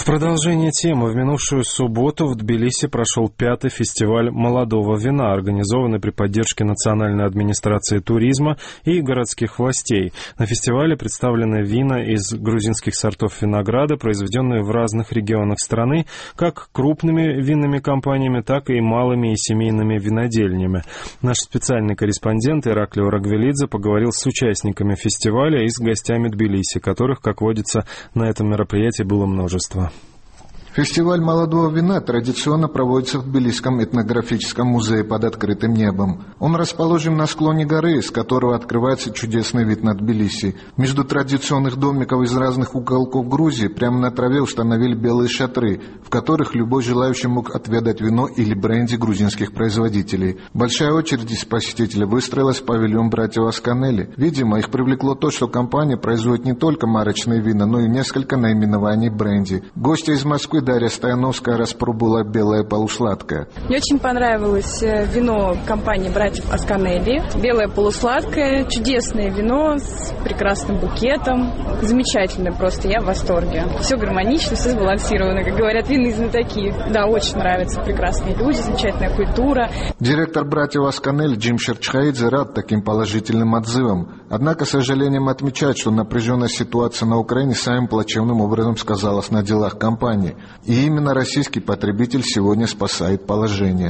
продолжение темы. В минувшую субботу в Тбилиси прошел 5-й фестиваль молодого вина, организованный при поддержке Национальной администрации туризма и городских властей. На фестивале представлены вина из грузинских сортов винограда, произведенные в разных регионах страны, как крупными винными компаниями, так и малыми и семейными винодельнями. Наш специальный корреспондент Ираклио Рагвелидзе поговорил с участниками фестиваля и с гостями Тбилиси, которых, как водится, на этом мероприятии было множество. Фестиваль молодого вина традиционно проводится в Тбилисском этнографическом музее под открытым небом. Он расположен на склоне горы, с которого открывается чудесный вид на Тбилиси. Между традиционных домиков из разных уголков Грузии прямо на траве установили белые шатры, в которых любой желающий мог отведать вино или бренди грузинских производителей. Большая очередь из посетителей выстроилась в павильон братьев Асканели. Видимо, их привлекло то, что компания производит не только марочные вина, но и несколько наименований бренди. Гости из Москвы Дарья Стояновская распробовала белое полусладкое. Мне очень понравилось вино компании братьев Асканели. Белое полусладкое, чудесное вино с прекрасным букетом. Замечательное просто, я в восторге. Все гармонично, все сбалансировано, как говорят винные знатоки. Да, очень нравится. Прекрасные люди, замечательная культура. Директор братьев Асканели Джим Шерчхаидзе рад таким положительным отзывам. Однако, с сожалением отмечает, что напряженная ситуация на Украине самым плачевным образом сказалась на делах компании. И именно российский потребитель сегодня спасает положение.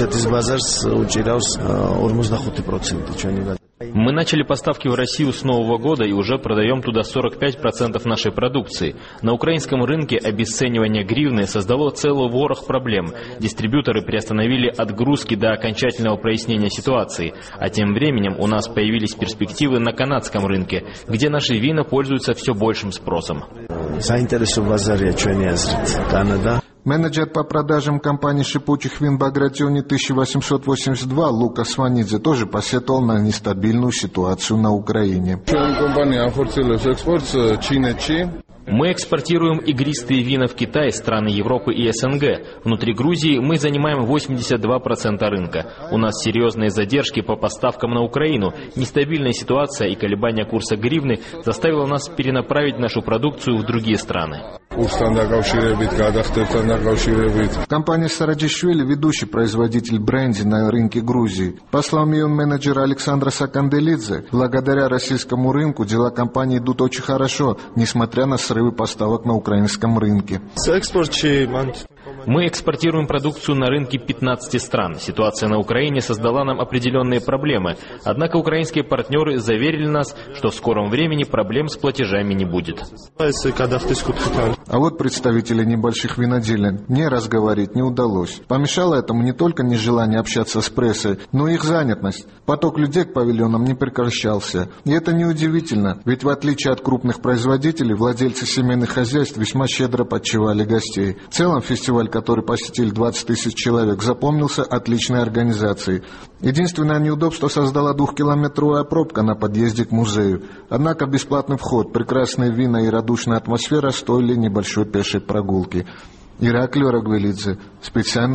Мы начали поставки в Россию с Нового года и уже продаем туда 45% нашей продукции. На украинском рынке обесценивание гривны создало целый ворох проблем. Дистрибьюторы приостановили отгрузки до окончательного прояснения ситуации. А тем временем у нас появились перспективы на канадском рынке, где наши вина пользуются все большим спросом. Менеджер по продажам компании шипучих вин «Багратиони 1882» Лукас Ванидзе тоже посетовал на нестабильную ситуацию на Украине. Мы экспортируем игристые вина в Китай, страны Европы и СНГ. Внутри Грузии мы занимаем 82% рынка. У нас серьезные задержки по поставкам на Украину. Нестабильная ситуация и колебания курса гривны заставила нас перенаправить нашу продукцию в другие страны. Компания Сараджишвили – ведущий производитель бренди на рынке Грузии. По словам ее менеджера Александра Саканделидзе, благодаря российскому рынку дела компании идут очень хорошо, несмотря на срывы поставок на украинском рынке. Мы экспортируем продукцию на рынке 15 стран. Ситуация на Украине создала нам определенные проблемы. Однако украинские партнеры заверили нас, что в скором времени проблем с платежами не будет. А вот представители небольших виноделин мне разговорить не удалось. Помешало этому не только нежелание общаться с прессой, но и их занятость. Поток людей к павильонам не прекращался. И это неудивительно, ведь в отличие от крупных производителей, владельцы семейных хозяйств весьма щедро подчевали гостей. В целом фестиваль, который посетили 20 тысяч человек, запомнился отличной организацией. Единственное неудобство создала 2-километровая пробка на подъезде к музею. Однако бесплатный вход, прекрасные вина и радушная атмосфера стоили небольшой пешей прогулки. Ираклио Рагвелидзе, специально